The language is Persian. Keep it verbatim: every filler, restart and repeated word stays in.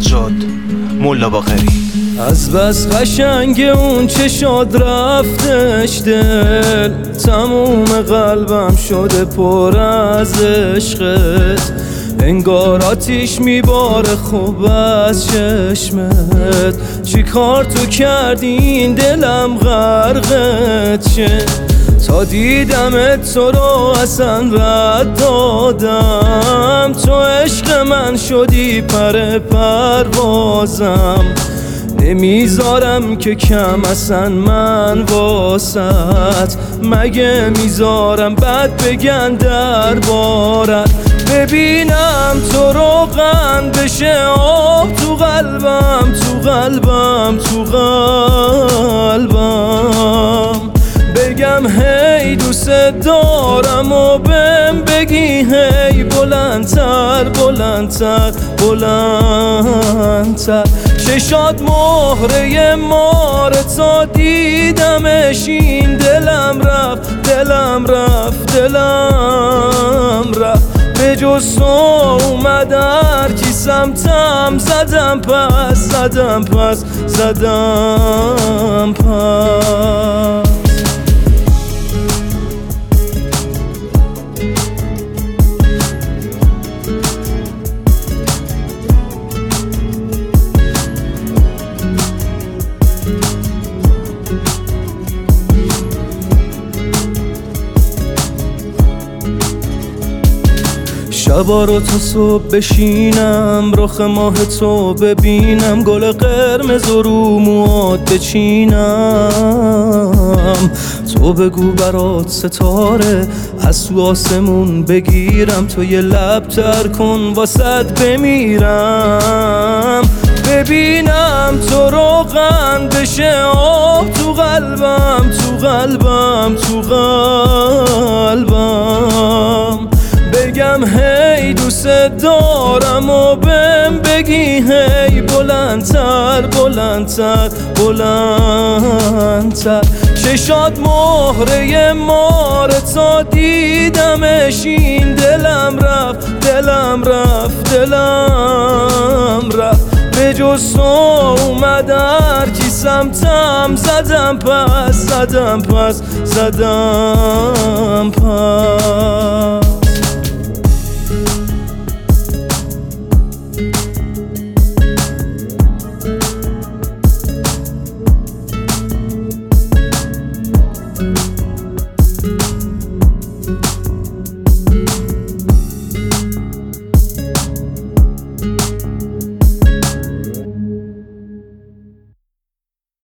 سجاد ملا باقری. از بس قشنگ اون چشاد رفتش دل، تموم قلبم شده پر از عشقت. انگار آتیش میباره خوب از چشمت. چی کار تو کردی این دلم غرقت شه؟ تا دیدمت تو رو اصلا رد دادم. تو عشق من شدی پر پروازم. نمیذارم که کم اصلا من واسط، مگه میذارم بد بگن دربارت. ببینم تو روغن بشه آب تو قلبم، تو قلبم، تو قلبم. بگم هی دوست دارم و بهم بگی هی بلندتر، بلندتر، بلندتر. چشات مهره ماره تا دیدمش این دلم رفت، دلم رفت، دلم رفت. به جز تو اومد هر کی سمتم، زدم پس، زدم پس، زدم پس. شبا رو تا صبح بشینم، رخ ماه تو ببینم، گل قرمز و رو موات بچینم. تو بگو برات ستاره از تو آسمون بگیرم، تو یه لب تر کن واسد بمیرم. ببینم تو روغن بشه آب تو قلبم، تو قلبم، تو قلبم. بگم هی دوست دارم و بهم بگی هی بلندتر، بلندتر، بلندتر. چشات مهره ماره تا دیدمش این دلم رفت، دلم رفت، دلم رفت. به جز تو اومد هر کی سمتم، زدم پس، زدم پس، زدم پس.